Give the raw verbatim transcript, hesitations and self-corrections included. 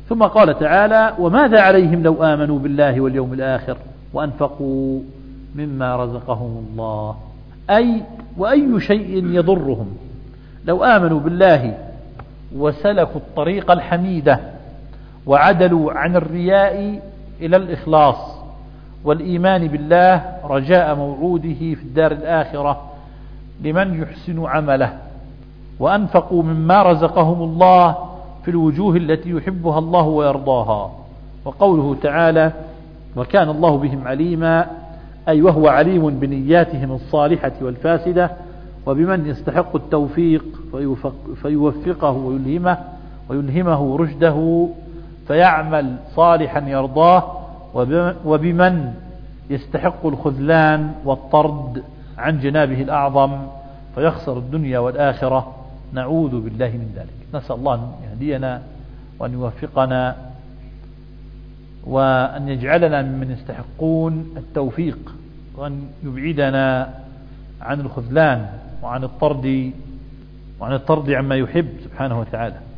ثم قال تعالى: وماذا عليهم لو آمنوا بالله واليوم الآخر وأنفقوا مما رزقهم الله. أي وأي شيء يضرهم لو آمنوا بالله وسلكوا الطريق الحميدة وعدلوا عن الرياء إلى الإخلاص والإيمان بالله رجاء موعوده في الدار الآخرة لمن يحسن عمله، وأنفقوا مما رزقهم الله في الوجوه التي يحبها الله ويرضاها. وقوله تعالى: وكان الله بهم عليما، أي وهو عليم بنياتهم الصالحة والفاسدة وبمن يستحق التوفيق فيوفقه ويلهمه ويلهمه رشده فيعمل صالحا يرضاه، وبمن يستحق الخذلان والطرد عن جنابه الأعظم فيخسر الدنيا والآخرة. نعوذ بالله من ذلك. نسأل الله أن يهدينا وأن يوفقنا وأن يجعلنا ممن يستحقون التوفيق، وأن يبعدنا عن الخذلان وعن الطرد وعن الطرد عما يحب سبحانه وتعالى.